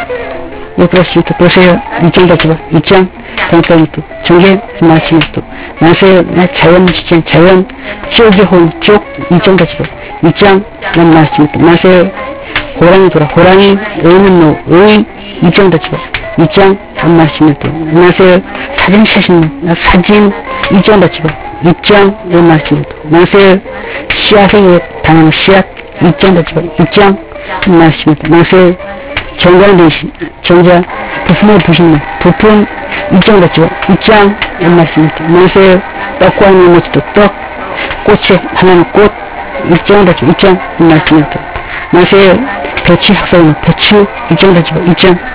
그렇습니다. 보세요. 이쪽다 집어. 이쪽. 그러니까 또 정계 말씀을 또 나세요. 자연 지정 자연 쪽이 혼 쪽 이쪽다 집어. 이쪽 난 말씀을 또 나세요. 호랑이 돌아 호랑이 의는 노 의 이쪽다 집어. 이쪽 난 말씀을 또 나세요. 사진 샷은 사진 이쪽다 집어. 이쪽 난 말씀을 또 나세요. 씨앗의 당하는 씨앗 이쪽다 집어. 이쪽 난 말씀을 또 나세요. 정자는 대신 정자 부품을 부신다. 부품 입장다 집어. 입장 말씀입니다. 나세요. 떡과 있는 모습도 떡 꽃에 하나는 꽃 입장다 집어. 입장 말씀입니다. 나세요. 배추 속삭이는 배추 입장다 집어. 입장